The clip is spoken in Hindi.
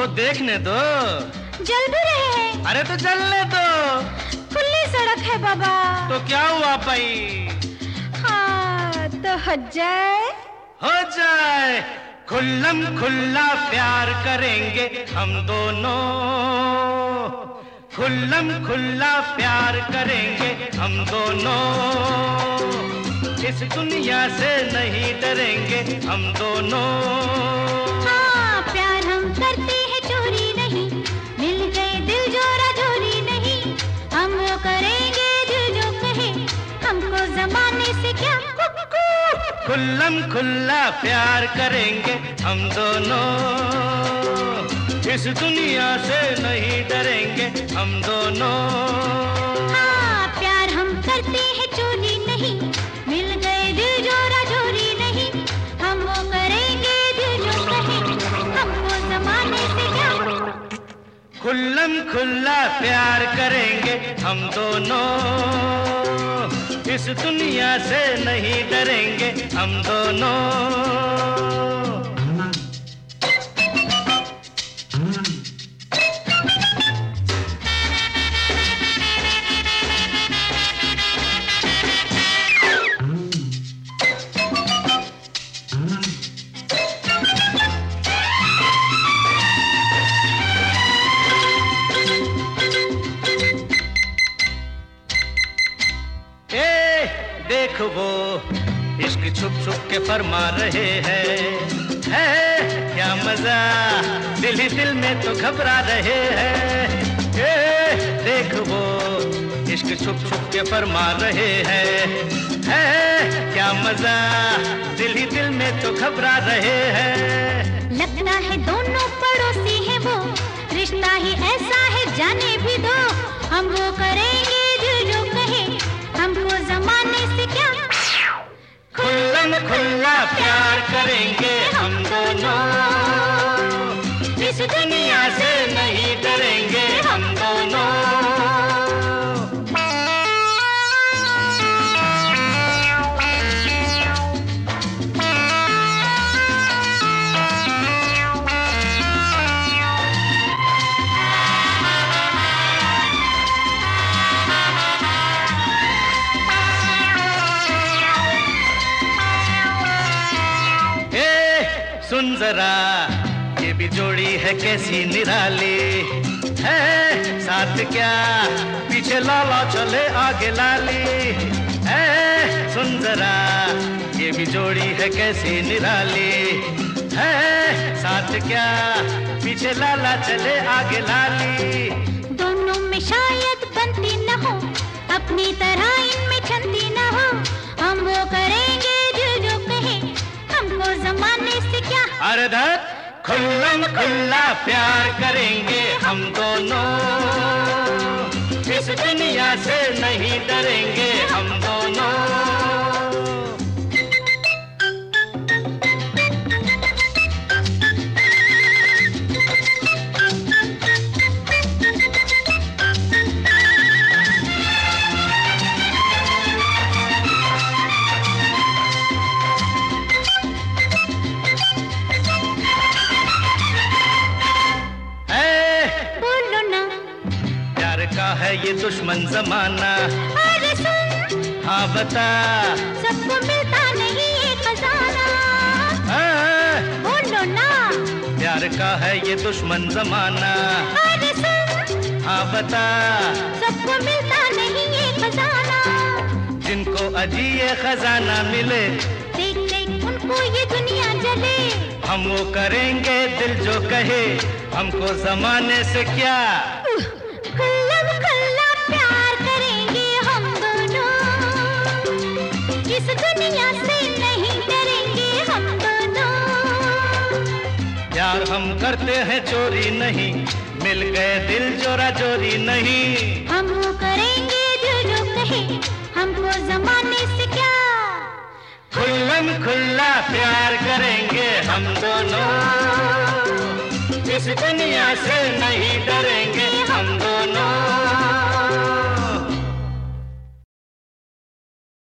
तो देखने दो। जल भी रहे हैं। अरे तो चलने दो। खुली सड़क है बाबा। तो क्या हुआ भाई? हाँ तो हो जाए। हो जाए। खुल्लम खुल्ला प्यार करेंगे हम दोनों, खुल्लम खुल्ला प्यार करेंगे हम दोनों, इस दुनिया से नहीं डरेंगे हम दोनों। हाँ प्यार हम करते हैं चोरी नहीं, मिल गए दिल जोरा जोरी नहीं, हम वो करेंगे दिल जो कहे, हमको जमाने से क्या। खुल्लम खुल्ला प्यार करेंगे हम दोनों, इस दुनिया से नहीं डरेंगे हम दोनों। हाँ प्यार हम करते हैं चोरी नहीं, मिल गए दिल जोरा जोरी नहीं, हम वो करेंगे दिल जो कहे, हमको जमाने से क्या। खुल्लम खुल्ला प्यार करेंगे हम दोनों, इस दुनिया से नहीं डरेंगे हम दोनों। देख वो इश्क छुप छुप के फरमा रहे हैं, है क्या मजा, दिल ही दिल में तो घबरा रहे हैं। देख वो इश्क छुप छुप के फरमा रहे हैं, है क्या मजा, दिल ही दिल में तो घबरा रहे हैं। लगता है दोनों पड़ोसी हैं वो, रिश्ता ही ऐसा है जाने भी दो, हम वो करेंगे दिल जो कहे, हमको जमाने से क्या। खुल्लम खुल्ला प्यार करेंगे हम दोनों, इस दुनिया से नहीं डरेंगे हम दोनों। सुन जरा ये भी जोड़ी है कैसी निराली, है साथ क्या पीछे लाला चले आगे लाली, है सुन जरा ये भी जोड़ी है कैसी निराली, है साथ क्या पीछे लाला चले आगे लाली। दोनों में शायद बनती न हो, अपनी तरह इनमें छंदी न हो, हम वो करेंगे दिल जो कहे, हमको जमाने से क्या। अरे धर खुल्लम खुल्ला प्यार करेंगे हम दोनों, इस दुनिया से नहीं डरेंगे हम दोनों। है ये दुश्मन जमाना, अरे सुन हाँ बता, सबको मिलता नहीं ये खजाना, बोलो ना। प्यार का है ये दुश्मन जमाना, अरे सुन हाँ बता, सबको मिलता नहीं ये खजाना, जिनको अजी ये खजाना मिले, देख देख उनको ये दुनिया जले, हम वो करेंगे दिल जो कहे, हमको जमाने से क्या। खुल्लम खुल्ला प्यार करेंगे हम दोनों, इस दुनिया से नहीं डरेंगे हम दोनों। प्यार हम करते हैं चोरी नहीं, मिल गए दिल जोरा जोरी नहीं, हम वो करेंगे दिल जो कहे, हमको जमाने से क्या। खुल्लम खुल्ला प्यार करेंगे हम दोनों, इस दुनिया से नहीं डरेंगे हम दोनों।